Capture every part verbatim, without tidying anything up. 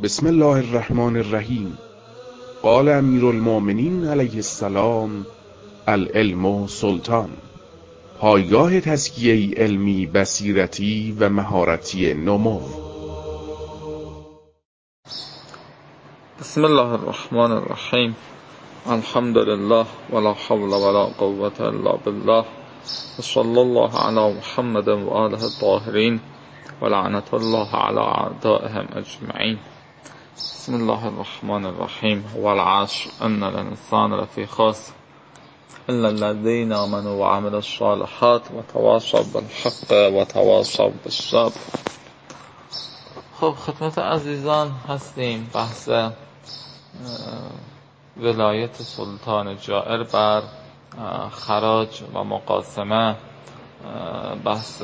بسم الله الرحمن الرحیم. قال امیر المؤمنین علیه السلام: العلم سلطان. پایگاه تزکیه علمی، بصیرتی و مهارتی نمو. بسم الله الرحمن الرحیم. الحمد لله ولا حول ولا قوة الا بالله و صلی الله علی محمد و آله الطاهرین و لعنت الله علی اعدائهم اجمعین. بسم الله الرحمن الرحیم. والعصر ان الانسان لفی خسر الا الذین آمنوا وعملوا الصالحات وتواصوا بالحق وتواصوا بالصبر. خب خدمت عزیزان هستیم. بحث ولایت سلطان جائر بر خراج و مقاسمه بحث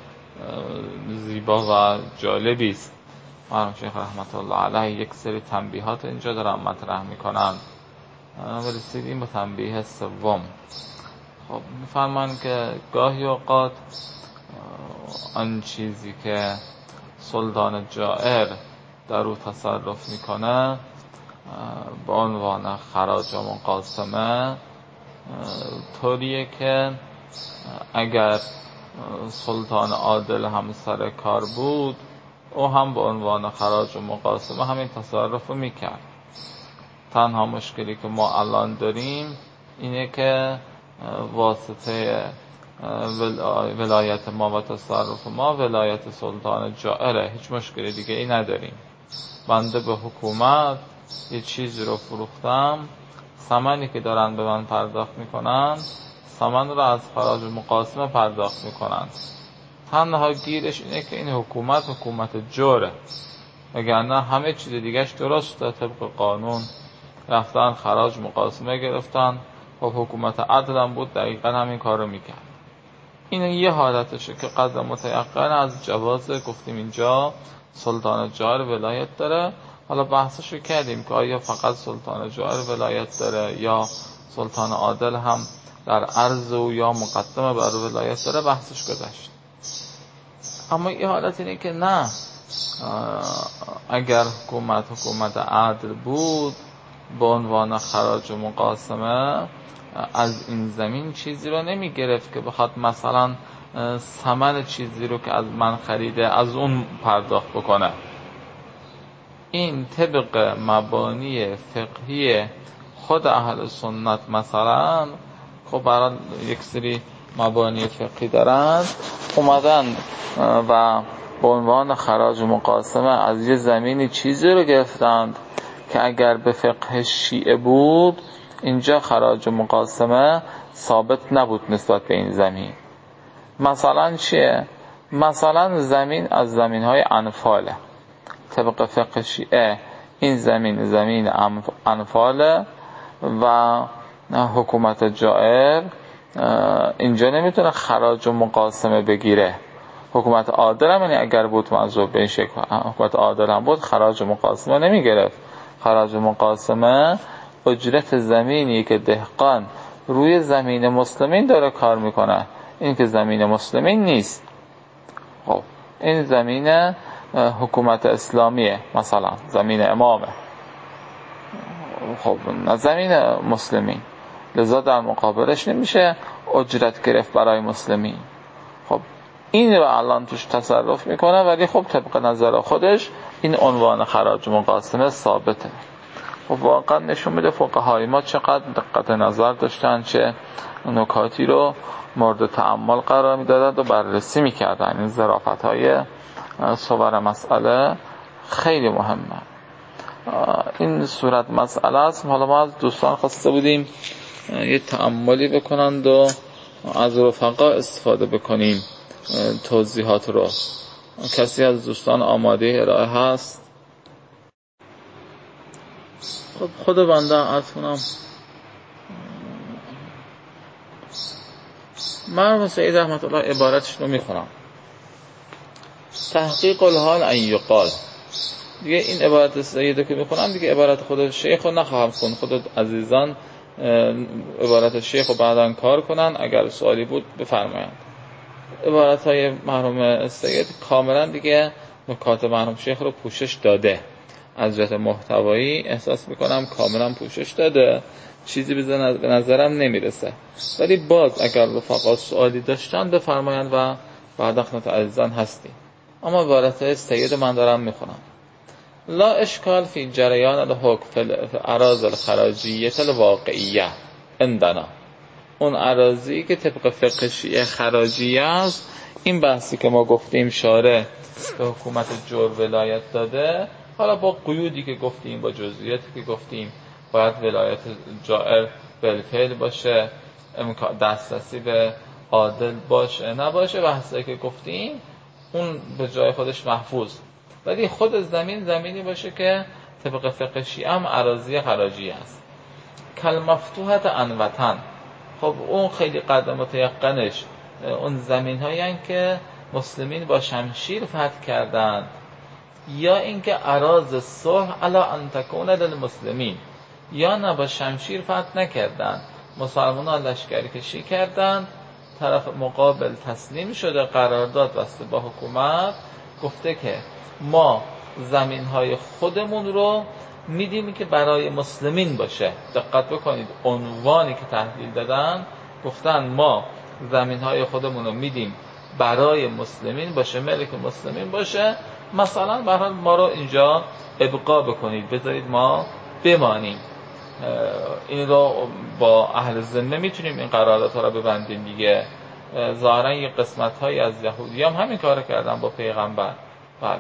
زیبا و جالبی است. مرحوم شیخ رحمت الله علیه یک سری تنبیهات اینجا دارن مطرح میکنن و رسیدیم به تنبیه سوم. خب میفرمان که گاهی اوقات آن چیزی که سلطان جائر در او تصرف میکنه به عنوان خراج و مقاسمه طوریه که اگر سلطان عادل هم سر کار بود او هم به عنوان خراج و مقاسمه همین تصرف رو میکرد. تنها مشکلی که ما الان داریم اینه که واسطه ولایت ما و تصرف ما ولایت سلطان جائره. هیچ مشکلی دیگه ای نداریم. بنده به حکومت یه چیزی رو فروختم، ثمنی که دارن به من پرداخت میکنن ثمن رو از خراج و مقاسمه پرداخت میکنن. تنها گیرش اینه که این حکومت حکومت جوره، وگرنه همه چیز دیگهش درسته. طبق قانون رفتن خراج مقاسمه گرفتن و حکومت عدل هم بود دقیقا همین کار رو میکرد. این یه حالتشه که قدر متیقن از جواز گفتیم اینجا سلطان جائر ولایت داره. حالا بحثش رو کردیم که آیا فقط سلطان جائر ولایت داره یا سلطان عادل هم در عرض او یا مقدمه بر ولایت داره، بحثش گذشت. اما این حالت اینه که نه، اگر حکومت حکومت عدل بود به عنوان خراج و مقاسمه از این زمین چیزی رو نمی گرفت که بخواد مثلا ثمن چیزی رو که از من خریده از اون پرداخت بکنه. این طبق مبانی فقهی خود اهل سنت مثلا خب برای یک سری مبانی فقهی دارن اومدن و به عنوان خراج و مقاسمه از یه زمینی چیزی رو گرفتند که اگر به فقه شیعه بود اینجا خراج و مقاسمه ثابت نبود نسبت به این زمین. مثلا چیه؟ مثلا زمین از زمین‌های انفاله. طبق فقه شیعه این زمین زمین انفاله و حکومت جائر اینجا نمیتونه خراج و مقاسمه بگیره. حکومت عادل هم یعنی اگر بود منظور به این شکل حکومت عادل هم بود خراج و مقاسمه نمیگرفت. خراج و مقاسمه اجرت زمینی که دهقان روی زمین مسلمین داره کار میکنه، این که زمین مسلمین نیست. خب این زمین حکومت اسلامیه، مثلا زمین امامه، خب نه زمین مسلمین، لذا در مقابلش نمیشه اجرت گرفت برای مسلمین. خب این رو الان توش تصرف میکنه، ولی خب طبق نظر خودش این عنوان خراج مقاسمه ثابته. خب واقعا نشون میده فقهای ما چقدر دقت نظر داشتن، چه نکاتی رو مورد تأمل قرار میدادند و بررسی میکردن. این ظرافت های صور مسئله خیلی مهمه. این صورت مسئله است. حالا ما از دوستان خواسته بودیم یه تأملی بکنند و از رفقا استفاده بکنیم توضیحات رو. کسی از دوستان آماده ارائه هست؟ خب خود بنده عرض کنم. مرحوم سید رحمت الله عبارتش رو میخونم: تحقیق الحال ان یقال. دیگه این عبارت سیده که میخونم دیگه عبارت خود شیخ رو نخواهم خون. خود عزیزان عبارت شیخ رو بعداً کار کنن، اگر سوالی بود بفرمایند. عبارت های مرحوم سید کاملا دیگه نکات مرحوم شیخ رو پوشش داده. از جهت محتوایی احساس میکنم کاملا پوشش داده، چیزی به نظرم نمیرسه. ولی باز اگر رفقا سوالی داشتن بفرمایند و بعد خدمت عزیزان هستیم. اما عبارت سید من دارم میخونم. لا اشکال فی جریان الحکم فی الاراضی الخراجیه الواقعیه عندنا. اون اراضی که طبق فقه شیعه خراجیه است، این بحثی که ما گفتیم شارع به حکومت جور ولایت داده، حالا با قیودی که گفتیم، با جزئیاتی که گفتیم، باید ولایت جائر بالفعل باشه، دسترسی به عادل باشه نباشه، بحثی که گفتیم اون به جای خودش محفوظ. ولی خود زمین زمینی باشه که طبق فقه شیعه هم اراضی خراجی است. کل مفتوحت عن وطن. خب اون خیلی قدر متیقنش اون زمین هایی هستند که مسلمین با شمشیر فتح کردند، یا اینکه اراضی صلح علی ان تکون للمسلمین، یا نه با شمشیر فتح نکردند، مسلمانان لشکری کشی کردند، طرف مقابل تسلیم شده، قرارداد بسته با حکومت، گفته که ما زمین های خودمون رو میدیم که برای مسلمین باشه. دقت بکنید عنوانی که تحویل دادن، گفتن ما زمین های خودمون رو میدیم برای مسلمین باشه، ملک مسلمین باشه، مثلا برای ما رو اینجا ابقا بکنید، بذارید ما بمانیم. این رو با اهل ذمه میتونیم این قراردادها رو ببندیم دیگه. ظاهرا یه قسمت هایی از یهودی هم همین کار کردن با پیغمبر. بله.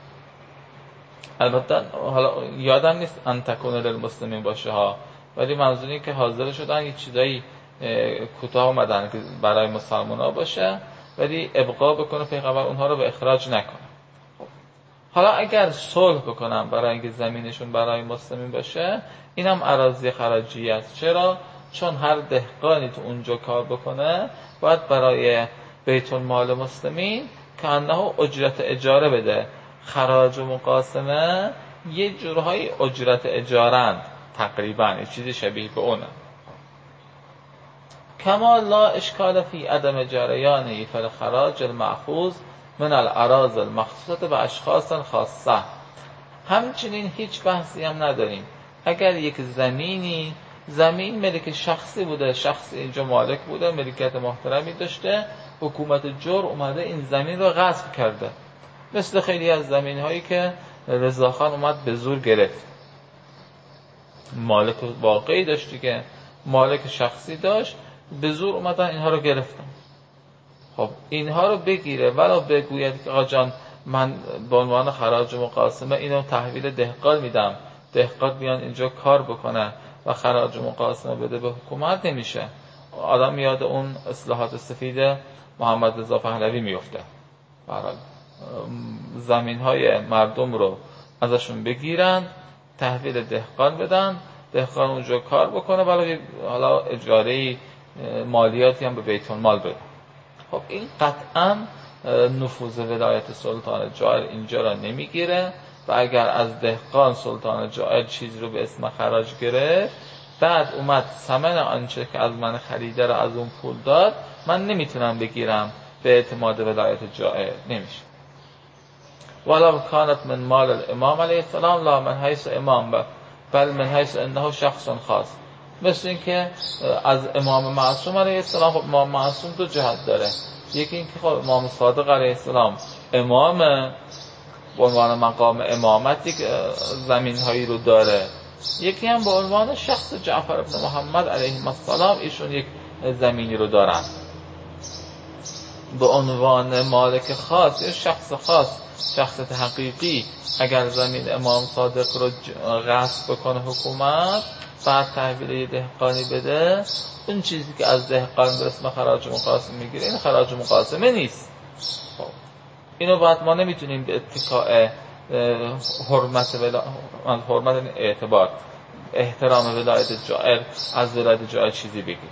البته حالا یادم نیست ان تکون للمسلمین باشه ها، ولی منظور اینه که حاضر شدن یه چیزایی کوتاه اومدن که برای مسلمان‌ها باشه، ولی ابقا بکنه پیغمبر، اونها رو به اخراج نکنه. حالا اگر صلح بکنم برای اینکه زمینشون برای مسلمین باشه، اینم اراضی خراجی است. چرا؟ چون هر دهقانی تو اونجا کار بکنه باید برای بیت المال مسلمین که انه اجرت اجاره بده. خراج و مقاسمه یه جورهای اجرت اجارند تقریبا، یه چیزی شبیه به اونه. کما لا اشکال فی عدم جریانی فی الخراج المأخوذ من الاراضی المخصوصه و اشخاص خاصه. همچنین هیچ بحثی هم نداریم اگر یک زمینی زمین ملک شخصی بوده، شخصی اینجا مالک بوده، ملکیت محترمی داشته، حکومت جور اومده این زمین رو غصب کرده، مثل خیلی از زمین هایی که رضاخان اومد به زور گرفت. مالک واقعی داشتی که مالک شخصی داشت، به زور اومدن اینها رو گرفتن. خب اینها رو بگیره ولو بگوید که آقا جان من به عنوان خراج و مقاسمه اینو تحویل دهقان میدم، دهقان بیان اینجا کار بکنه و خراج و مقاسمه بده به حکومت، نمیشه. آدم یاد اون اصلاحات سفید محمد رضا پهلوی میفته. برحال زمین های مردم رو ازشون بگیرن، تحویل دهقان بدن، دهقان اونجا کار بکنه، ولی حالا اجاره مالیاتی هم به بیت المال بده. خب این قطعا نفوذ ولایت سلطان جائر اینجا را نمیگیره و اگر از دهقان سلطان جائر چیزی رو به اسم خراج گرفت، بعد اومد ثمن آنچه که از من خریده را از اون پول داد، من نمیتونم بگیرم به اعتماد ولایت جائر، نمیشه. ولو کانت من مال الامام علیه السلام لا من حیث امام بل من حیث انه شخص خاص. مثل این که از امام معصوم علیه السلام، خب امام معصوم دو جهت داره، یکی این که خب امام صادق علیه السلام امام به عنوان مقام امامتی که زمین هایی رو داره، یکی هم به عنوان شخص جعفر ابن محمد علیه السلام ایشون یک زمینی رو دارن به عنوان مالک خاص، یه شخص خاص، شخص حقیقی. اگر زمین امام صادق رو غصب بکنه حکومت، بعد تحویل دهقانی بده، اون چیزی که از دهقان به اسم خراج مقاسمه میگیره این خراج مقاسمه نیست. خب اینو بعد ما نمیتونیم به اتکاء حرمت ولا... حرمت اعتبار احترام ولایت جائر از ولایت جائر چیزی بگیریم.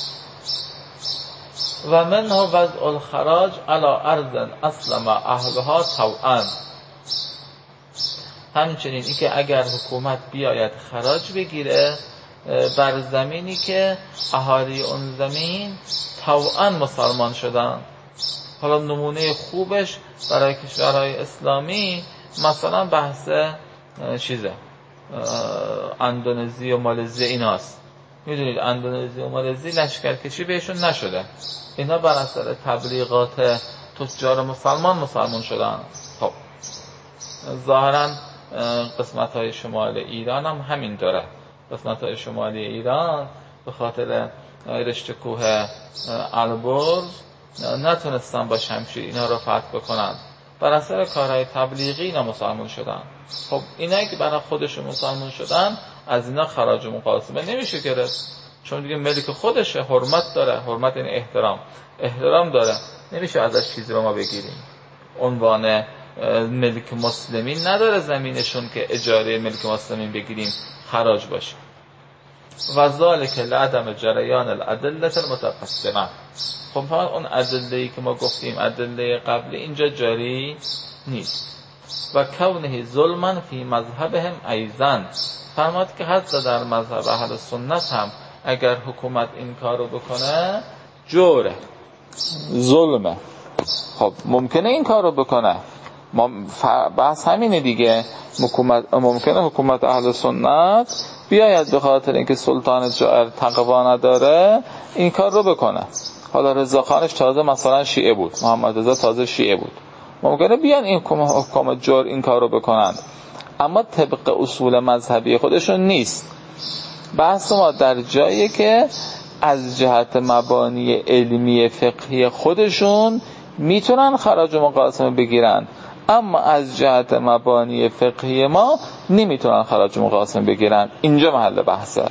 و منه وضع الخراج علی ارض اسلم اهلها طوعا. همچنین این که اگر حکومت بیاید خراج بگیره بر زمینی که اهالی اون زمین طوعا مسلمان شدن. حالا نمونه خوبش برای کشورهای اسلامی مثلا بحث چیزه اندونزی و مالزی ایناست. میدونید اندونزی و مالزی لشکرکشی بهشون نشده، اینا بر اثر تبلیغات تجار مسلمان مسلمان شدن. خب ظاهرا قسمت های شمال ایران هم همین داره. قسمت های شمالی ایران به خاطر رشته کوه البرز نتونستن با شمشیر اینا رو فتح بکنن، بر اثر کارهای تبلیغی اینا مسلمان شدن. خب اینا که برای خودشون مسلمان شدن از اینا خراج و مقاسمه نمیشه گرفت، چون دیگه ملک خودشه، حرمت داره. حرمت این احترام احترام داره، نمیشه ازش چیزی رو ما بگیریم. عنوان ملک مسلمین نداره زمینشون که اجاره ملک مسلمین بگیریم خراج باشه. و ذالک لعدم جریان الادله المتقدمه. خب اون ادله‌ای که ما گفتیم ادله قبلی اینجا جاری نیست. و کونه ظلما فی مذهبهم ایضا، فرماد که حتی در مذهب اهل سنت هم اگر حکومت این کارو بکنه جوره، ظلمه. خب ممکنه این کارو بکنه، بحث همینه دیگه. حکومت ممکنه حکومت اهل سنت بیاید به خاطر اینکه سلطان جائر تقوا نداره این کار رو بکنه. حالا رضا خانش تازه مثلا شیعه بود، محمد رضا تازه شیعه بود، ممکنه بیان این حکومت جائر این کار رو بکنند، اما طبق اصول مذهبی خودشون نیست. بحث ما در جایی که از جهت مبانی علمی فقهی خودشون میتونن خراج و مقاسمه بگیرن، اما از جهت مبانی فقهی ما نمیتونن خراج و مقاسمه بگیرن. اینجا محل بحثه.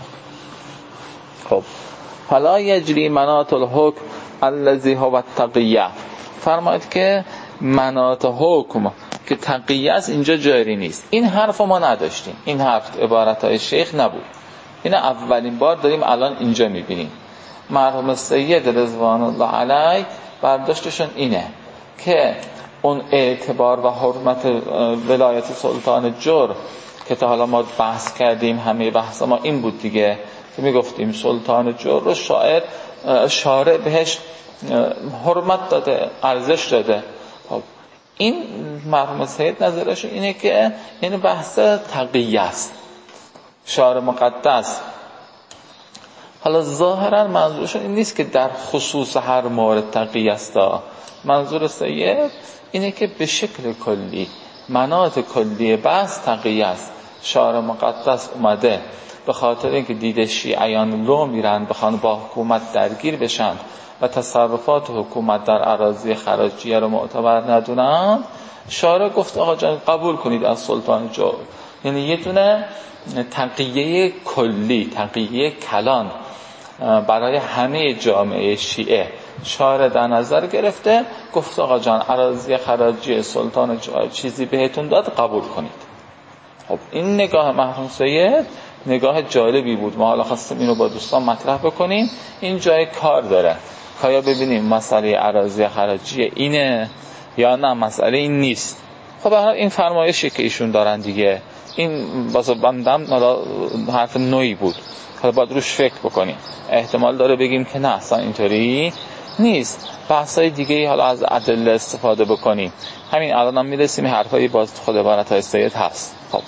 خب فلا یجری مناط الحکم الذی هو التقیه، فرماید که مناط حکم که تقیه است اینجا جاری نیست. این حرف ما نداشتیم، این حرف عبارتهای شیخ نبود، این اولین بار داریم الان اینجا میبینیم. مرحوم سید رضوان الله علیه برداشتشون اینه که اون اعتبار و حرمت ولایت سلطان جور که تا حالا ما بحث کردیم، همه بحث ما این بود دیگه که میگفتیم سلطان جور رو شاعر شارع بهش حرمت داده، ارزش داده. خب این مرحوم سید نظرش اینه که این بحث تقیه است، شارع مقدس. حالا ظاهرا منظورشون این نیست که در خصوص هر مورد تقیه است، منظور سید اینه که به شکل کلی مناط کلی بحث تقیه است. شارع مقدس اومده به خاطر اینکه دیده شیعیان لو میرن بخوان با حکومت درگیر بشن و تصرفات حکومت در اراضی خراجیه رو معتبر ندونن، شارع گفت آقا جان قبول کنید از سلطان جو. یعنی یه دونه تقیه کلی، تقیه کلان برای همه جامعه شیعه شارع در نظر گرفته، گفت آقا جان اراضی خراجی سلطان چیزی بهتون داد قبول کنید. خب این نگاه مرحوم سید نگاه جالبی بود، ما حالا خواستیم اینو با دوستان مطرح بکنیم. این جای کار داره که یا ببینیم مسئله اراضی خراجی اینه یا نه مسئله این نیست. خب این فرمایشی که ایشون دارن دیگه، این واسه بندم حرف نوعی بود، حالا باید روش فکر بکنیم. احتمال داره بگیم که نه اصلا اینطوری نیست، بحثای دیگه حالا از ادله استفاده بکنیم. همین الان هم میرسیم حرفایی باز خود عبارتهای سید هست. خب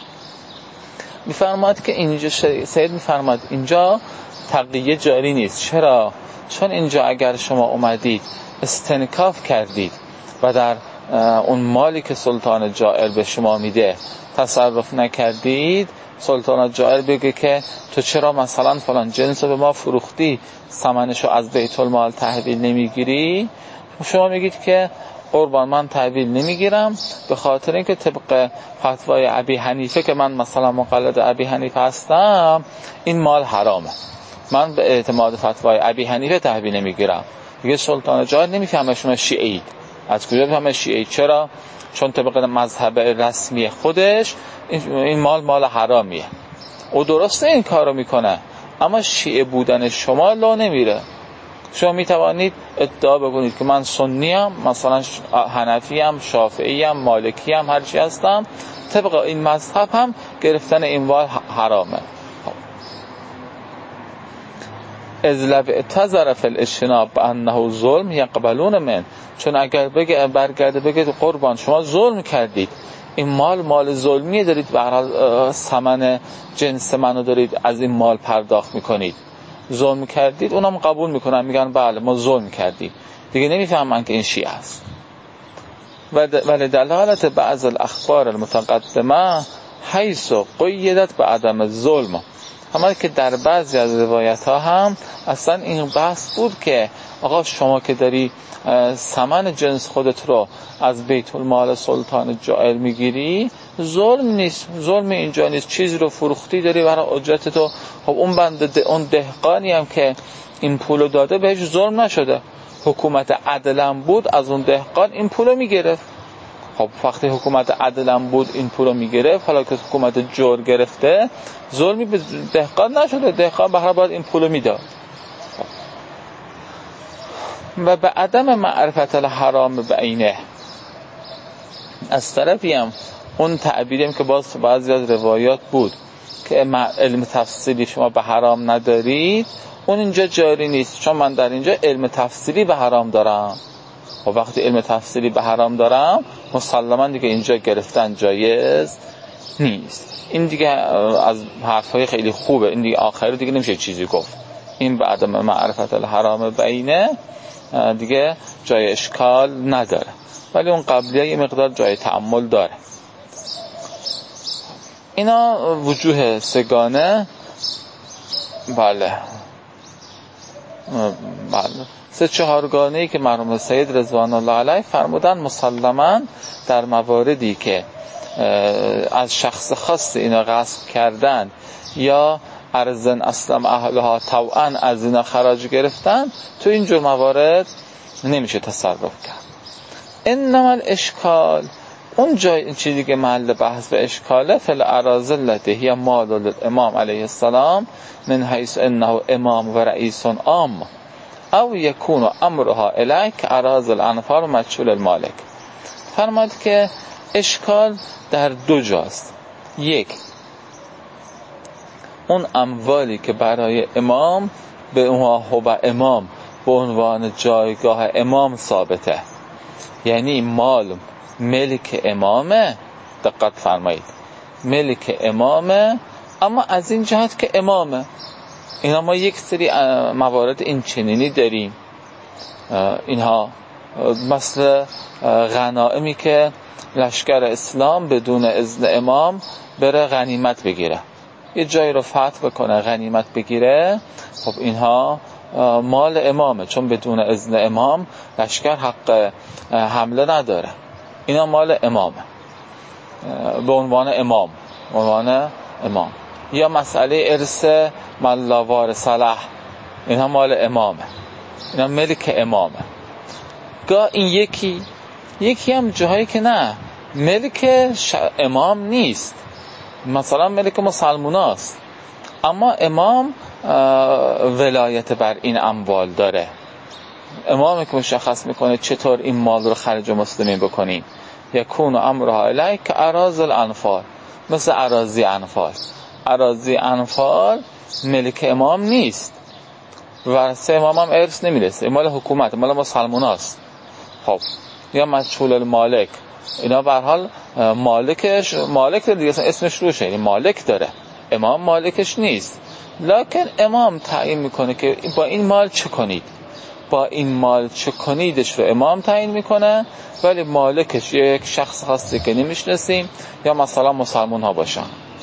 میفرماد که اینجا سید میفرماد اینجا تقیه جاری نیست. چرا؟ چون اینجا اگر شما اومدید استنکاف کردید و در اون مالی که سلطان جائر به شما میده تصرف نکردید، سلطان جائر بگه که تو چرا مثلا فلان جنس رو به ما فروختی، ثمنشو از بیت المال تحویل نمیگیری؟ شما میگید که قربان من تحویل نمیگیرم به خاطر اینکه طبق فتوای ابی حنیفه که من مثلا مقلد ابی حنیفه هستم این مال حرامه، من به اعتماد فتوای ابی حنیفه تحویل نمیگیرم. دیگه سلطان جائر نمیفهمه شما شیعه اید. از کجا بفهمه شیعه؟ چرا؟ چون طبق مذهب رسمی خودش این مال مال حرامیه. او درسته این کارو میکنه، اما شیعه بودن شما لا نمیره. شما میتوانید ادعا بکنید که من سنی ام، مثلا حنفی ام، شافعی ام، مالکی ام، هر چی هستم، طبق این مذهب هم گرفتن این مال حرامه. از لب اعتذر فی الاجتناب بانه ظلم یقبلون من، چون اگر بگه برگرده بگه قربان شما ظلم کردید، این مال مال ظلمیه، دارید به هر حال ثمن جنس منو دارید از این مال پرداخت میکنید، ظلم کردید. اونم قبول میکنن، میگن بله ما ظلم کردیم. دیگه نمیفهمن که این شیعه است. ولی دلالت بعض الاخبار المتقدمه حیث قیدت به عدم ظلم، اما که در بعضی از روایت ها هم اصلا این بحث بود که آقا شما که داری ثمن جنس خودت رو از بیت المال سلطان جائر میگیری، ظلم نیست، ظلم اینجا نیست، چیزی رو فروختی داری برای اجرت تو. خب اون بنده اون دهقانی هم که این پولو داده بهش ظلم نشده، حکومت عدلم بود از اون دهقان این پولو میگرفت. خب وقتی حکومت عدلم بود این پولو میگرفت، حالا که حکومت جور گرفته ظلمی به دهقان نشده، دهقان به هر حال این پولو میداد. و به عدم معرفت الحرام بعینه، از طرفی هم اون تعبیریم که باز بعضی از روایات بود که علم تفصیلی شما به حرام ندارید، اون اینجا جاری نیست، چون من در اینجا علم تفصیلی به حرام دارم. و وقتی علم تفصیلی به حرام دارم مسلماً دیگه اینجا گرفتن جایز نیست. این دیگه از حرفای خیلی خوبه، این دیگه آخر دیگه نمیشه چیزی گفت. این بعد معرفت الحرام بینه دیگه جای اشکال نداره، ولی اون قبلیه یه مقدار جای تأمل داره. اینا وجوه سگانه. بله بله سه چهارگانه‌ای که مرحوم سید رضوان الله علیه فرمودن مسلماً در مواردی که از شخص خاص اینا غصب کردن یا ارزن اسلام اهلها طوعا از اینا خراج گرفتن، تو اینجور موارد نمیشه تصرف کرد. انما الاشکال، اون جای این چیزی که محل بحث و اشکاله فل اراذل التي هي مال الامام علیه السلام من حیث انه امام و رئیس عام او یکون امرها الیک اراذل الانفار و مجهول المالک. فرماد که اشکال در دو جاست. یک، اون اموالی که برای امام به اونها و امام به عنوان جایگاه امام ثابته، یعنی مال ملک امامه، دقت فرمایید، ملک امامه، اما از این جهت که امامه. اینا ما یک سری موارد این چنینی داریم، اینها مثل غنائمی که لشکر اسلام بدون اذن امام بره غنیمت بگیره، یه جایی رو فتح بکنه غنیمت بگیره، خب اینها مال امامه، چون بدون اذن امام لشکر حق حمله نداره، اینا مال امامه به عنوان امام به عنوان امام. یا مسئله ارث من لا وارث له، اینها مال امامه، اینا ملک امامه. گاه این یکی یکی هم جاهایی که نه ملک ش... امام نیست، مثلا ملک مسلمان است، اما امام ولایت بر این اموال داره، امامی که مشخص میکنه چطور این مال رو خرج مسلمین بکنیم. یکون امرها الیک اراذل الانفال، مثل اراضی انفال. اراضی انفال ملک امام نیست، ورثه امام هم ارث نمیرسه، مال حکومت، مال مسلمان است. خب یا مجهول المالک، اینا به هر حال مالکش مالک دیگه اسمش روشه، یعنی مالک داره، امام مالکش نیست، لکن امام تعیین میکنه که با این مال چه کنید، با این مال چه کنیدش رو امام تعیین میکنه، ولی مالکش یک شخص خاصی که نمیشناسیم یا مثلا مسلمان ها باشن.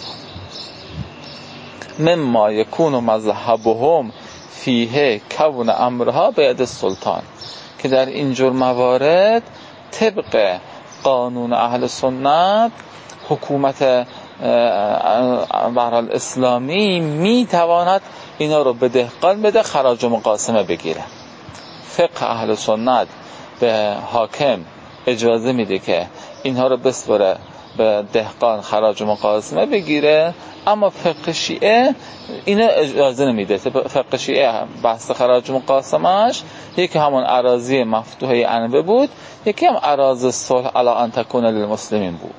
مما یکون مذهبهم فیه کون امرها بیاد السلطان، که در اینجور موارد طبق قانون اهل سنت حکومت به هر حال اسلامی میتواند اینا رو به دهقان بده خراج و مقاسمه بگیره. فقه اهل سنت به حاکم اجازه میده که اینها رو بسپره به دهقان خراج و مقاسمه بگیره، اما فقه شیعه اینو اجازه نمیده. فقه شیعه بحث خراج و مقاسمهش یکی همون اراضی مفتوحه انبه بود، یکی هم اراضی صلح علی ان تکون للمسلمین بود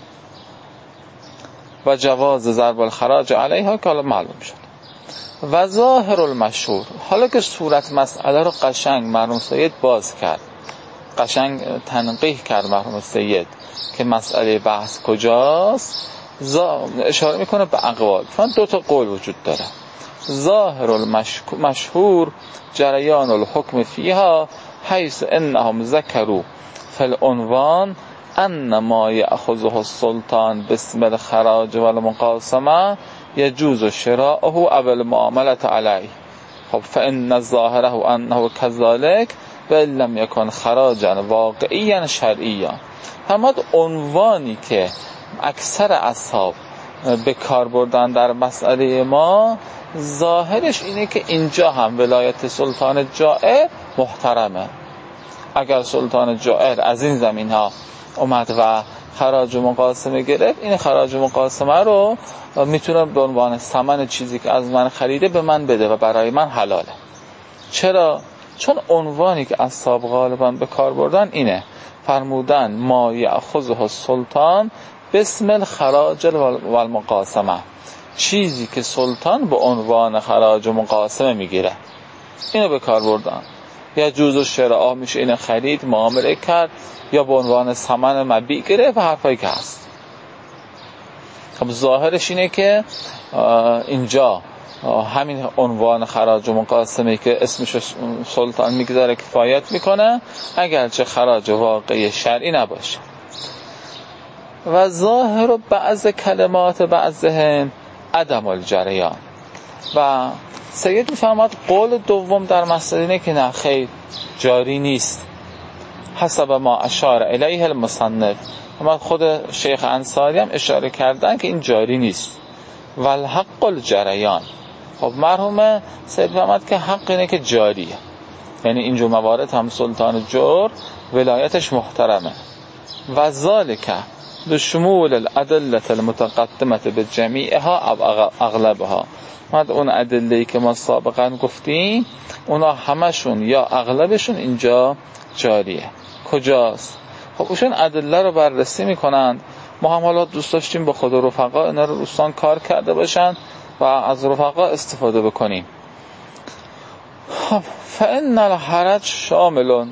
و جواز ضرب الخراج علیها که حالا معلوم شد. و ظاهر المشهور، حالا که صورت مسئله رو قشنگ مرحوم سید باز کرد، قشنگ تنقیح کرد مرحوم سید که مسئله بحث کجاست. اشاره میکنه به اقوال. فان دو تا قول وجود داره. ظاهر المشهور جریان الحکم فیها حیث انهم ذکروا فی العنوان ان ما یأخذه السلطان باسم الخراج والمقاسمه یجوز شراؤه او المعامله علیه. خب فان ظاهره انه كذلك و لم یکن خراجا واقعیا شرعیا. همون عنوانی که اکثر اصحاب به کار بردن در مسئله ما ظاهرش اینه که اینجا هم ولایت سلطان جائر محترمه. اگر سلطان جائر از این زمین ها اومد و خراج و مقاسمه گرفت، این خراج و مقاسمه رو میتونه به عنوان ثمن چیزی که از من خریده به من بده و برای من حلاله. چرا؟ چون عنوانی که اصحاب غالبا به کار بردن اینه، فرمودن ما یأخذه السلطان باسم الخراج والمقاسمه، چیزی که سلطان به عنوان خراج و مقاسمه میگیره، اینو به کار بردن. یا جوز و شراء میشه اینو خرید، معامله کرد، یا به عنوان ثمن مبیع گرفت و حرفایی که هست. خب ظاهرش اینه که اینجا همین عنوان خراج و مقاسمه که اسمش سلطان میگذاره کفایت میکنه، اگرچه خراج واقعی شرعی نباشه. و ظاهر بعض کلمات بعضهم عدم الجریان. و سید میفهمد قول دوم در مسئله اینه که نه خیر جاری نیست، حسب ما اشار الیه المصنف. اما خود شیخ انصاری هم اشاره کردن که این جاری نیست. والحق الجریان. خب مرحوم سید میفهمد که حق اینه که جاریه، یعنی اینجور موارد هم سلطان جور ولایتش محترمه. و ذالک بشمول الادله المتقدمه بجمیعها او اغلبها. بعد اون ادله‌ای که ما سابقا گفتیم اونا همشون یا اغلبشون اینجا جاریه. کجاست؟ خب ایشون ادله رو بررسی میکنند. ما هم حالا دوست داشتیم با خود رفقا اینا رو دوستان کار کرده باشن و از رفقا استفاده بکنیم. فإن الحرج شامل.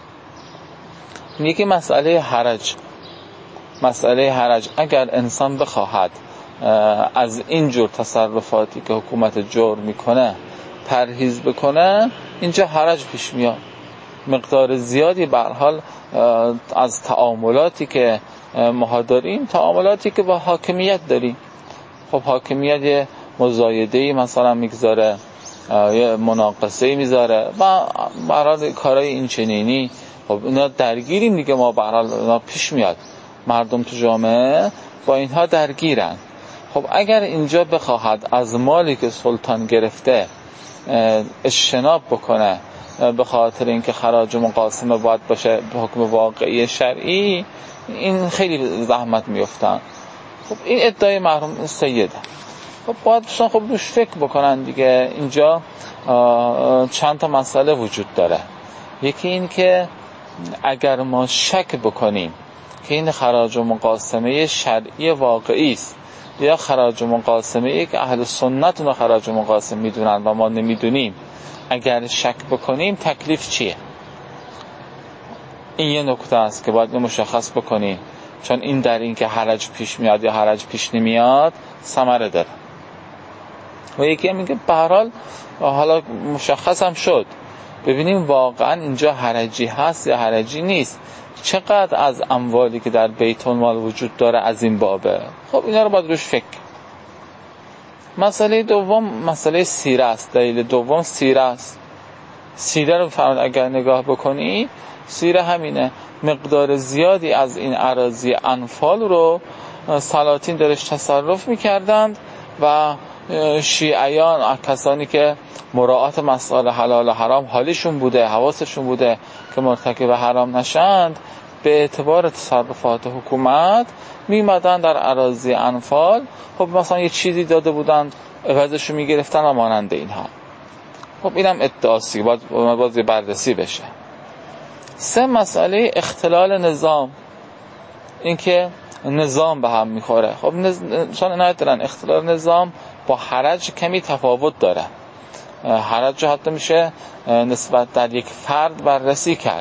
یکی مسئله حرج. مسئله حرج اگر انسان بخواهد از اینجور تصرفاتی که حکومت جور میکنه پرهیز بکنه، اینجا حرج پیش میاد. مقدار زیادی به هر حال از تعاملاتی که ما داریم، تعاملاتی که با حاکمیت داریم. خب حاکمیت یه مزایده‌ای مثلا میگذاره، یه مناقصه‌ای میذاره و به هر حال کارهای این چنینی، خب اینا درگیریم دیگه. ما به هر حال اینا پیش میاد، مردم تو جامعه با اینها درگیرن. خب اگر اینجا بخواهد از مالی که سلطان گرفته اجتناب بکنه به خاطر اینکه خراج و مقاسمه باید باشه به حکم واقعی شرعی، این خیلی زحمت میفتن. خب این ادعای مرحوم سیده. خب باید دوستان خب روش فکر بکنن دیگه. اینجا چند تا مسئله وجود داره. یکی این که اگر ما شک بکنیم که این خراج و مقاسمه شرعی واقعی است یا خراج و مقاسمه که اهل سنت اون خراج و مقاسمه میدونن و ما نمیدونیم، اگر شک بکنیم تکلیف چیه؟ این یه نکته است که باید مشخص بکنیم، چون این در این که حرج پیش میاد یا حرج پیش نمیاد ثمره داره. و یکی هم میگه به هر حال حالا مشخص هم شد، ببینیم واقعا اینجا حرجی هست یا حرجی نیست، چقدر از اموالی که در بیت المال وجود داره از این بابه. خب اینا رو باید روش فکر. مسئله دوم مسئله سیره است. دلیل دوم سیره است. سیره رو فرمود اگر نگاه بکنی، سیره همینه، مقدار زیادی از این اراضی انفال رو سلاطین درش تصرف میکردند و شیعیان، کسانی که مراعات مسائل حلال و حرام حالیشون بوده، حواسشون بوده که مرتکب حرام نشند، به اعتبار تصرفات حکومت میمدن در اراضی انفال. خب مثلا یه چیزی داده بودند عوضشو میگرفتن و مانند اینها. خب اینم ادعاسی باید باید بررسی بشه. سه مسئله اختلال نظام، اینکه نظام به هم میخوره. خب چون اینا دارن اختلال نظام با حرج کمی تفاوت داره. حرج حتی میشه نسبت در یک فرد بررسی کرد،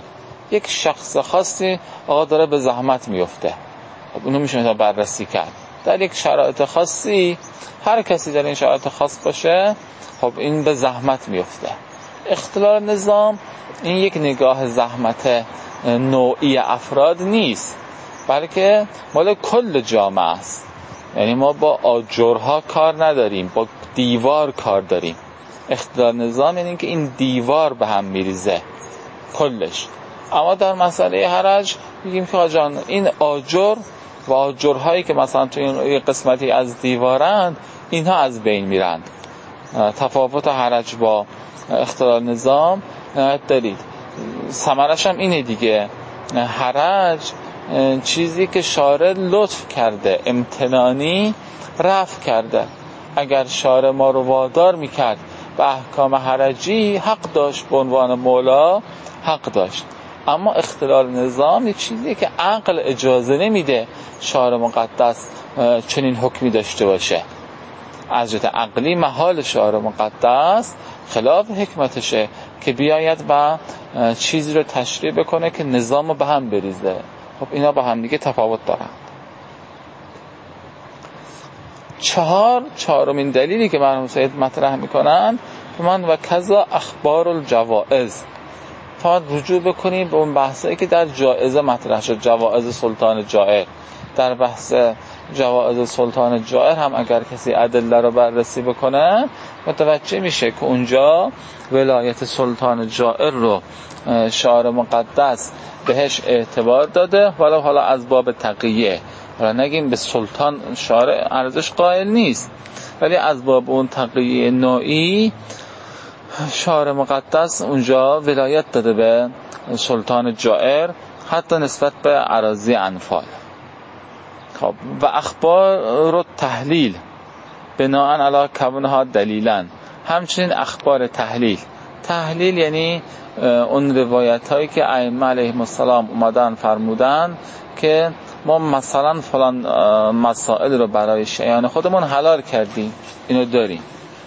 یک شخص خاصی آقا داره به زحمت میفته، خب اونو میشه بررسی کرد. در یک شرایط خاصی هر کسی در این شرایط خاص باشه، خب این به زحمت میفته. اختلال نظام این یک نگاه زحمت نوعی افراد نیست، بلکه مال کل جامعه است. یعنی ما با آجرها کار نداریم، با دیوار کار داریم. اختلال نظام یعنی که این دیوار به هم میریزه کلش. اما در مسئله حرج میگیم که آجان این آجر و آجرهایی که مثلا تو این قسمتی از دیوارند اینها از بین میرند. تفاوت حرج با اختلال نظام دارید. ثمرش هم اینه دیگه، حرج چیزی که شارع لطف کرده، امتنانی رفع کرده. اگر شارع ما رو وادار میکرد به احکام حرجی، حق داشت، به عنوان مولا حق داشت. اما اختلال نظام یه چیزیه که عقل اجازه نمیده شارع مقدس چنین حکمی داشته باشه. از جهت عقلی محال شارع مقدس خلاف حکمتشه که بیاید و چیزی رو تشریع بکنه که نظام رو به هم بریزه. خب اینا با هم دیگه تفاوت دارن. چهار چهارمین دلیلی که مرحوم سید مطرح میکنن من و کذا اخبار الجوائز. فقط رجوع بکنیم به اون بحثایی که در جائزه مطرح شد، جوائز سلطان جائر. در بحث جوائز سلطان جائر هم اگر کسی ادله رو بررسی بکنه متوجه میشه که اونجا ولایت سلطان جائر رو شارع مقدس بهش اعتبار داده، ولی حالا از باب تقیه، حالا نگیم به سلطان شارع ارزش قائل نیست، ولی از باب اون تقیه نوعی شارع مقدس اونجا ولایت داده به سلطان جائر، حتی نسبت به اراضی انفال. خب و اخبار رو تحلیل بناء علی کونها دلیلا، همچنین اخبار تحلیل. تحلیل یعنی اون روایت هایی که ائمه علیهم السلام اومدن فرمودن که ما مثلا فلان مسائل رو برای شیعیان خودمون حلال کردیم، اینو داریم.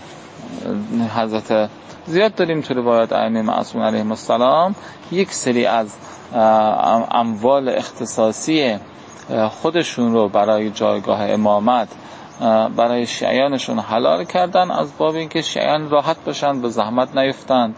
حضرت زیاد داریم تو روایت ائمه معصومین علیهم السلام یک سری از اموال اختصاصی خودشون رو برای جایگاه امامت برای شیعیانشون حلال کردن، از باب اینکه شیعیان راحت باشن، به زحمت نیفتند،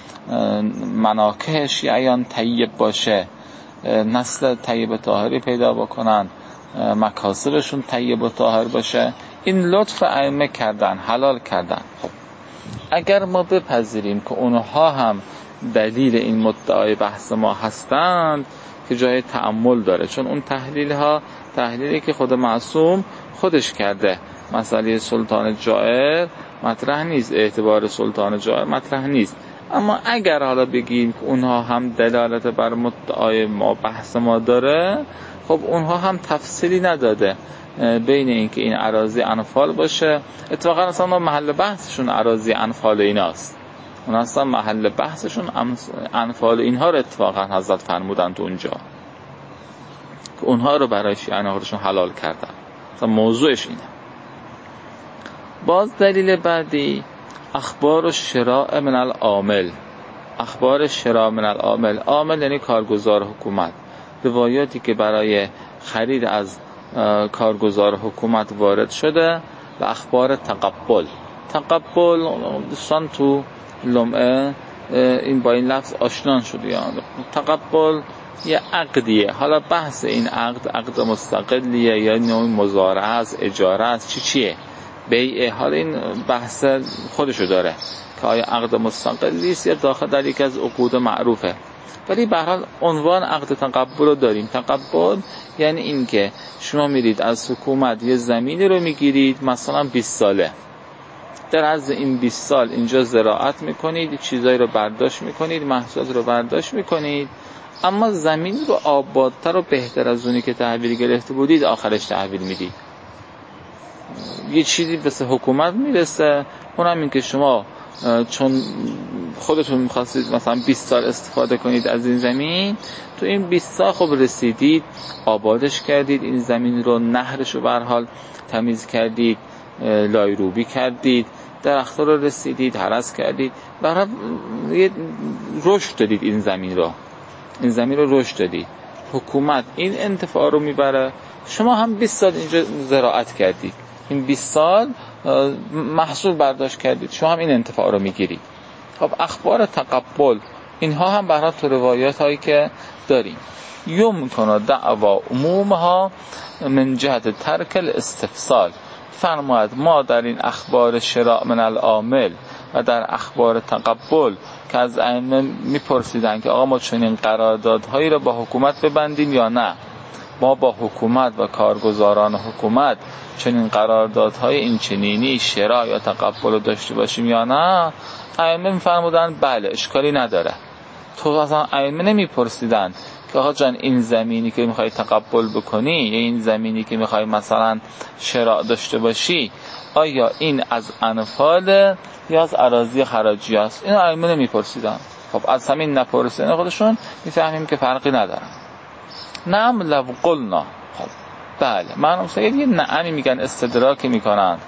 مناکه شیعیان طیب باشه، نسل طیب طاهری پیدا بکنن، مکاسبشون طیب و طاهر باشه. این لطف ائمه کردن، حلال کردن. خب اگر ما بپذیریم که اونها هم دلیل این مدعای بحث ما هستند که جای تأمل داره، چون اون تحلیل ها تحلیلی که خود معصوم خودش کرده. مسئله سلطان جائر مطرح نیست، اعتبار سلطان جائر مطرح نیست. اما اگر حالا بگیم که اونها هم دلالت بر مدعای ما بحث ما داره، خب اونها هم تفصیلی نداده بین اینکه این اراضی انفال باشه. اتفاقا اصلا محل بحثشون اراضی انفال ایناست، اون اصلا محل بحثشون انفال اینها رو اتفاقا حضرت فرمودن تو اونجا که اونها رو برای شیعیان خودشون حلال کردن. اصلا موضوعش اینه. باز دلیل بعدی اخبار شراء من العامل. اخبار شراء من العامل، عامل یعنی کارگزار حکومت. روایاتی که برای خرید از کارگزار حکومت وارد شده و اخبار تقبل. تقبل دوستان تو لمعه این با این لفظ آشنا شده. یعنی تقبل یه عقدیه. حالا بحث این عقد عقد مستقلیه یا نوع مزارعه است، اجاره است، چی چیه، بیعه، حالا این بحث خودشو داره که آیا عقد مستقلی است یا داخل در یک از عقود معروفه. ولی به هر حال عنوان عقد تقبل رو داریم. تقبل یعنی این که شما میرید از حکومت یه زمینی رو میگیرید، مثلا بیست ساله، در عرض این بیست سال اینجا زراعت میکنید، چیزایی رو برداشت میکنید، محصولات رو برداشت میکنید، اما زمین رو آبادتر و بهتر از اونی که تحویل گرفته بودید آخرش تحویل میدید. یه چیزی به حکومت میرسه، اونم این که شما چون خودتون میخواستید مثلا بیست سال استفاده کنید از این زمین، تو این بیست سال خب رسیدید آبادش کردید، این زمین رو نهرش رو به هر حال تمیز کردید، لایروبی کردید، درخت‌ها رو رسیدید، هرس کردید، برای یه رشد دادید این زمین رو. این زمین رو رشد دادی، حکومت این انتفاع رو میبره، شما هم بیست سال اینجا زراعت کردید، این بیست سال محصول برداشت کردید، شما هم این انتفاع رو میگیری. خب اخبار تقبل اینها هم برای تو روایات هایی که داریم یمکن دعوا عمومها من جهت ترک الاستفسال. فرماید ما در این اخبار شراء من العامل و در اخبار تقبل که از ائمه میپرسیدن که آقا ما چنین قراردادهایی رو با حکومت ببندیم یا نه، ما با حکومت و کارگزاران حکومت چنین قراردادهای این چنینی شراء یا تقبل رو داشته باشیم یا نه، ائمه میفرمودن بله اشکالی نداره. تو اصلا ائمه نمیپرسیدن که آقا جان این زمینی که میخوای تقبل بکنی یا این زمینی که میخوای مثلا شراء داشته باشی آیا این از انفال یا از اراضی خراجی است، اینو ائمه نمیپرسیدن. خب از همین نپرسیدن خودشون میفهمیم که فرقی نداره. نعم لو قلنا، خب بله معلوم سید یه نعمی میگن استدراکی میکنن.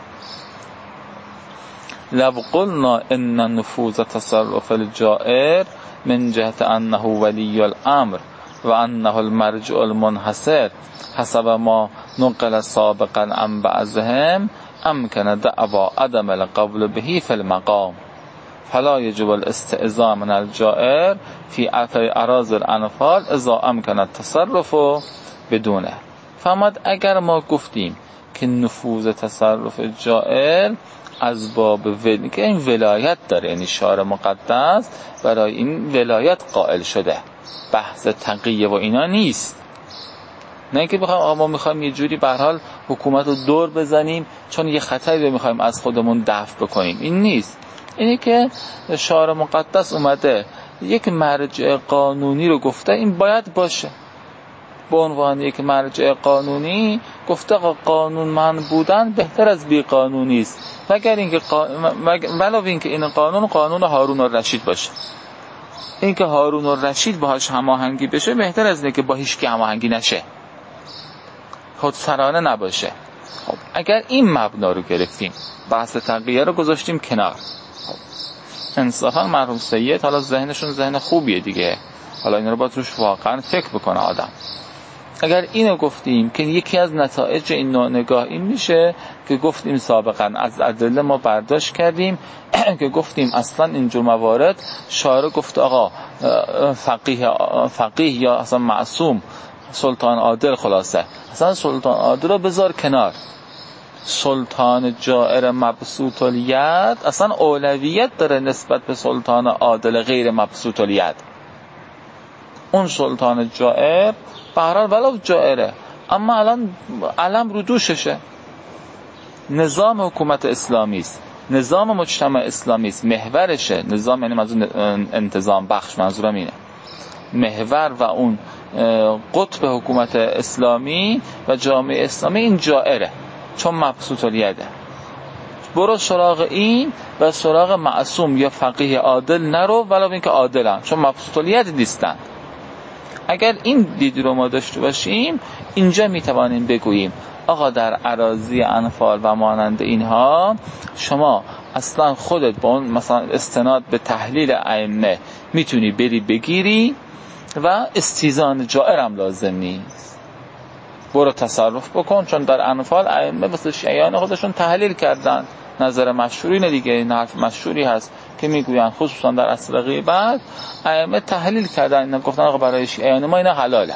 لو قلنا ان نفوذ تصرف الجائر من جهت انه ولی الامر و انه المرجع المنحصر حسب ما نقل سابقا عن بعضهم امکن دعوا عدم القبول به فی المقام فلا یجب الاستئذان من الجائر فی اراضی الانفال اذا امکن التصرف بدونه. فهمد اگر ما گفتیم که نفوذ تصرف جائر از باب ول... که این ولایت داره، یعنی شارع مقدس برای این ولایت قائل شده، بحث تقیه و اینا نیست. نه اینکه بخوام ما میخوایم یه جوری به هر حال حکومت رو دور بزنیم چون یه خطری رو میخوایم از خودمون دفع بکنیم، این نیست. اینه که شارع مقدس اومده یک مرجع قانونی رو گفته این باید باشه، به عنوان یک مرجع قانونی گفته قانونمند بودن بهتر از بی قانونی است، مگر اینکه ولو اینکه این قانون قانون هارون الرشید باشه. اینکه هارون الرشید باهاش هماهنگی بشه بهتر از اینکه با هیچ کی هماهنگی نشه، خودسرانه نباشه. خب اگر این مبنا رو گرفتیم، بحث تقیه رو گذاشتیم کنار، خب انصافا مرحوم سید حالا ذهنشون ذهن خوبیه دیگه، حالا این رو باید روش واقعا فکر بکنه آدم. اگر اینو گفتیم که یکی از نتایج این نوع نگاه این میشه که گفتیم سابقا از ادله ما برداشت کردیم که گفتیم اصلا اینجور موارد شارع گفت آقا فقیه فقیه یا اصلا معصوم سلطان عادل، خلاصه اصلا سلطان عادل رو بذار کنار، سلطان جائر مبسوط الید اصلا اولویت داره نسبت به سلطان عادل غیر مبسوط الید. اون سلطان جائر بهرحال ولو جائره اما الان علم رو دوششه، نظام حکومت اسلامی است، نظام مجتمع اسلامی است، محورشه. نظام یعنی منظور انتظام بخش، منظورم اینه محور و اون قطب حکومت اسلامی و جامعه اسلامی این جائره چون مبسوط الیده. برو سراغ این و سراغ معصوم یا فقیه عادل نرو ولو اینکه عادلن چون مبسوط الید نیستن. اگر این دید رو ما داشته باشیم اینجا میتوانیم بگوییم آقا در اراضی انفال و مانند اینها شما اصلا خودت با اون مثلا استناد به تحلیل ائمه میتونی بری بگیری و استیزان جائر هم لازم نیست، برو تصرف بکن چون در انفال ائمه مثل شیعیان خودشون تحلیل کردن. نظر مشهوری اینه دیگه، این حرف مشهوری هست که میگوین خصوصا در عصر غیبت ائمه تحلیل کردن، اینا گفتن آقا برای شیعیان ما اینا حلاله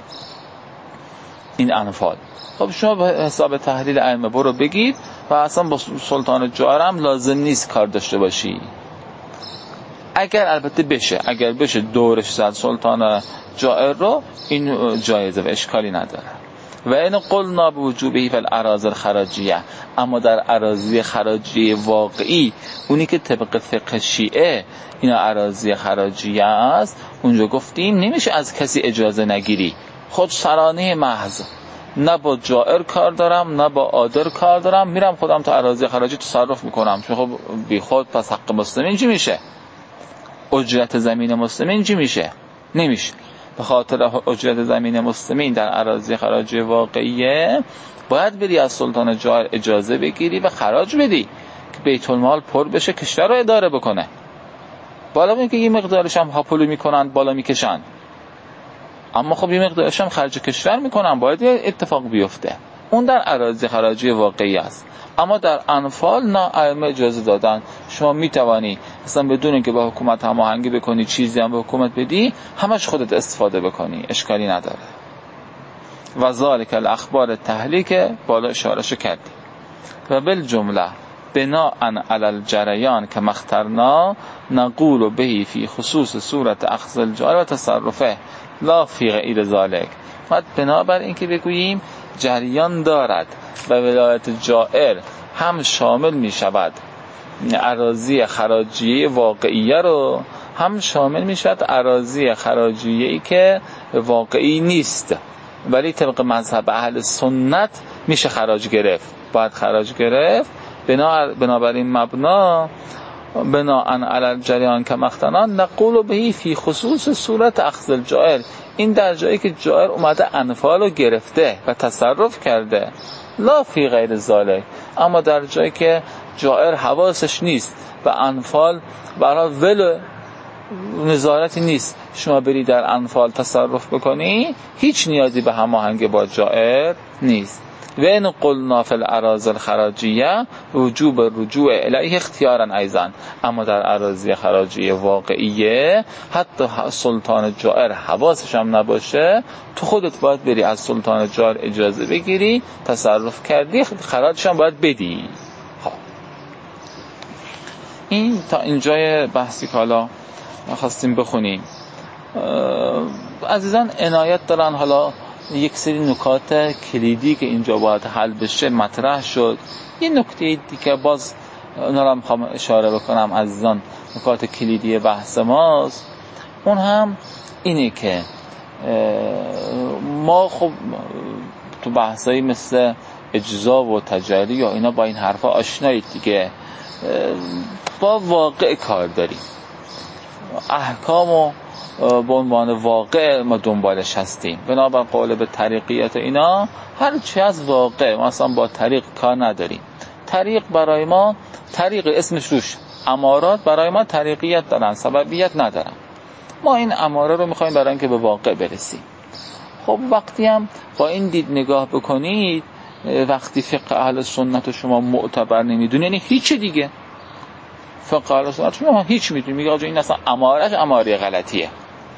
این انفال. خب شما به حساب تحلیل ائمه برو بگید و اصلا با سلطان جائر هم لازم نیست کار داشته باشی. اگر البته بشه، اگر بشه دورش زد سلطان جائر رو، این جایزه و اشکالی نداره. و این قلنا بوجوبه فی الاراضی الخراجیه، اما در اراضی خراجی واقعی اونی که طبق فقه شیعه اینا اراضی خراجیه است، اونجا گفتیم نمیشه از کسی اجازه نگیری، خود سرانه محض، نه با جائر کار دارم نه با عادل کار دارم، میرم خودم تو اراضی خراجی تصرف میکنم چون خب بی خود پس حق مسلمین چی میشه؟ اجرت زمین مسلمین چی میشه؟ نمیشه. به خاطر اجرت زمین مسلمین در اراضی خراجی واقعیه باید بری از سلطان جائر اجازه بگیری و خراج بدی که بیت المال پر بشه، کشور رو اداره بکنه. بالا اینکه یه مقدارش هم هاپولو میکنن بالا میکشن، اما خب یه مقدارش هم خرج کشور میکنن، باید اتفاق بیفته. اون در اراضی خراجی واقعی است. اما در انفال نه، ائمه اجازه دادن شما میتوانی اصلا بدون اینکه با حکومت هماهنگی بکنی چیزی هم به حکومت بدی، همش خودت استفاده بکنی، اشکالی نداره. و ذالک الاخبار تهلیک بالا اشارهشو کردی. و بالجمله بناء علی الجریان که مخترنا نقول به فی خصوص صورت اخذ الجار و تصرفه لا فی غیر ذالک. بعد بنابر این که بگوییم جریان دارد و ولایت جائر هم شامل می شود اراضی خراجیه واقعیه رو، هم شامل می شود اراضی خراجیه‌ای که واقعی نیست، ولی طبق مذهب اهل سنت میشه خراج گرفت، باید خراج گرفت. بنابراین مبنا بنا ان علی الجریان که مختنان نقول به فی خصوص صورت اخذ الجائر، این در جایی که جائر اومده انفال رو گرفته و تصرف کرده، لا فی غیر ذالک، اما در جایی که جائر حواسش نیست و انفال برای ول نظارتی نیست، شما بری در انفال تصرف بکنی، هیچ نیازی به هماهنگ با جائر نیست. و این قلنا فی الاراضی الخراجیه وجوب رجوع الیه اختیارا ایضا، اما در اراضی خراجی واقعیه حتی سلطان جائر حواسش هم نباشه، تو خودت باید بری از سلطان جائر اجازه بگیری، تصرف کردی، خراجش هم باید بدی. خب این تا اینجای بحثی که حالا خواستیم بخونیم. عزیزان عنایت دارن، حالا یک سری نکات کلیدی که اینجا باید حل بشه مطرح شد. یه نکته دیگه باز اونا رو میخوام اشاره بکنم عزیزان، نکات کلیدی بحث ماست. اون هم اینه که ما خب تو بحثایی مثل اجزا و تجاری یا اینا با این حرفا آشنایید دیگه، با واقع کار داریم، احکام و به عنوان واقع ما دنبالش هستیم. بنابر قول به طریقیت اینا هر چی از واقع، ما اصلا با طریق کار نداریم. طریق برای ما، طریق اسمش روش امارات، برای ما طریقیت دارن، سببیت ندارن. ما این اماره رو میخوایم برای اینکه به واقع برسیم. خب وقتی هم با این دید نگاه بکنید، وقتی فقه اهل سنت شما معتبر نمیدونی، یعنی هیچ دیگه فقه اهل سنت شما هیچ میدونی، میگه آجا این اصلا امارش اماره غلطیه،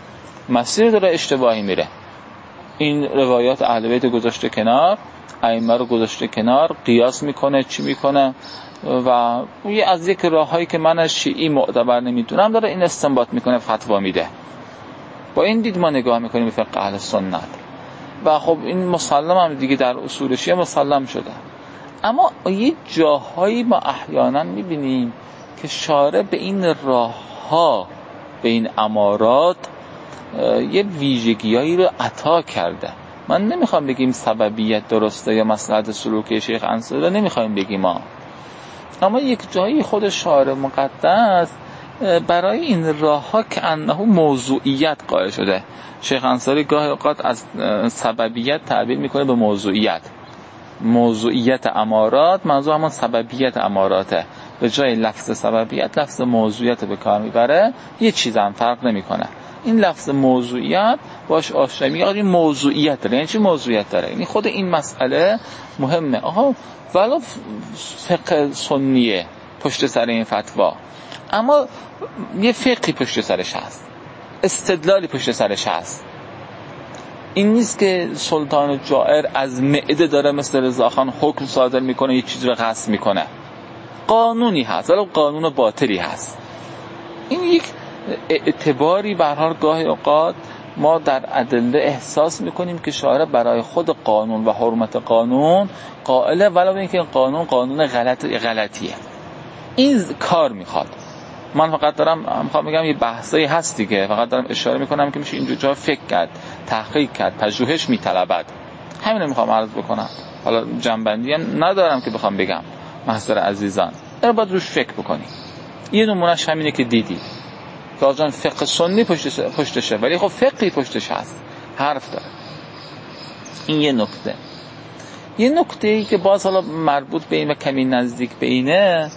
مسیر داره اشتباهی میره. این روایات اهل بیت گذاشته کنار، ائمه رو گذاشته کنار، قیاس میکنه، چی میکنه و یه از یک راههایی که من از شیعی معتبر نمیدونم داره این استنباط میکنه، فتوا میده. با این دید ما نگاه میکنیم به فقه اهل سنت و خب این مسلم هم دیگه در اصول شیعه مسلم شده. اما یه جاهایی ما احیانا میبینیم که شارع به این راهها، به این امارات یه ویژگیایی رو عطا کرده. من نمیخوام بگیم سببیت درسته یا مصلحت سلوکی شیخ انصاری رو نمیخوایم بگیم ما، اما یک جایی خود شارع مقدس برای این راهها که انه موضوعیت قائل شده. شیخ انصاری گاهی اوقات از سببیت تعبیر میکنه به موضوعیت. موضوعیت امارات منظور همون سببیت اماراته، به جای لفظ سببیت لفظ موضوعیت به کار میبره، یه چیز هم فرق نمیکنه. این لفظ موضوعیت باش آشنا، میگه این موضوعیت داره. یعنی چی موضوعیت داره؟ یعنی خود این مسئله مهمه. آها ولو فقه سنیه پشت سر این فتوا، اما یه فقهی پشت سرش هست، استدلالی پشت سرش هست. این نیست که سلطان جائر از معده داره مثل رضاخان حکم صادر میکنه، یه چیزی رو قصد میکنه. قانونی هست، ولی قانون باطلی هست. این یک اعتباری به هر حال گاهی اوقات ما در ادله احساس میکنیم که شارع برای خود قانون و حرمت قانون قائله، ولو اینکه قانون قانون غلط غلطیه. این کار میخواد. من فقط دارم میخوام بگم یه بحثایی هست دیگه، فقط دارم اشاره میکنم که میشه اینجا جا فکر کرد، تحقیق کرد، پژوهش میطلبد. همین رو میخوام عرض بکنم. حالا جنبندی ندارم که بخوام بگم محضر عزیزان، در باید روش فکر بکنی. یه نمونهش همینه که دیدی که آجان فقه سنی پشتش پشتشه، ولی خب فقهی پشتش هست، حرف داره. این یه نکته. یه نکته‌ای که باز حالا مربوط به این و کمی نزدیک به اینه،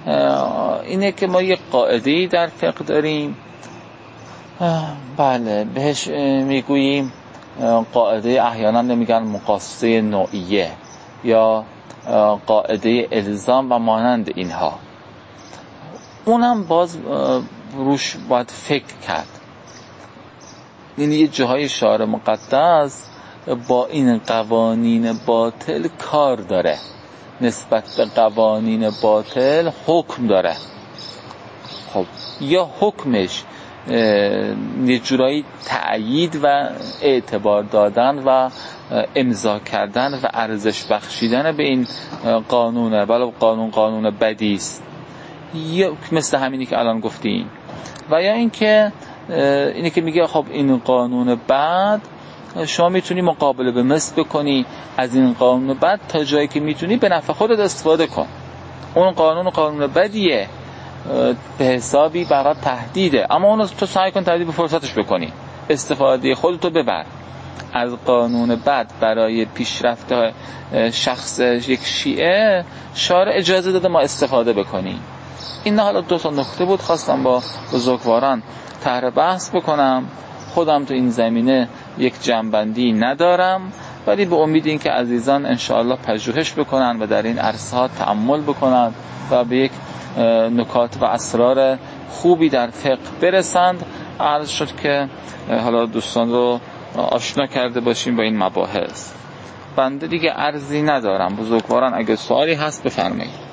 اینه که ما یه قاعده‌ای در فقه داریم، بله بهش میگوییم قاعده احیانا نمیگن مقاصه نوعیه یا قاعده الزام و مانند اینها، اونم باز روش باید فکر کرد. این یه جاهای شعر مقدس با این قوانین باطل کار داره، نسبت به قوانین باطل حکم داره. خب یا حکمش یه جورایی تأیید و اعتبار دادن و امضا کردن و ارزش بخشیدن به این قانونه، ولی قانون قانون بدی است، یا مثل همینی که الان گفتیم. و یا اینکه اینی که میگه خب این قانون بد شما میتونی مقابله به مثل بکنی، از این قانون بد تا جایی که میتونی به نفع خودت استفاده کن. اون قانون قانون بدیه، به حسابی برات تهدیده، اما اون تو سعی کن تهدید به فرصتش بکنی، استفاده خودتو ببر از قانون بد برای پیشرفت شخص یک شیعه. شارع اجازه داده ما استفاده بکنیم. این حالا دو تا نکته بود خواستم با بزرگواران طرح بحث بکنم. خودم تو این زمینه یک جنبندی ندارم، ولی به امید این که عزیزان انشاءالله پژوهش بکنن و در این عرصه ها تأمل بکنن و به یک نکات و اسرار خوبی در فقه برسند. عرض شد که حالا دوستان رو آشنا کرده باشیم با این مباحث. بنده دیگه عرضی ندارم. بزرگواران اگه سوالی هست بفرمایید.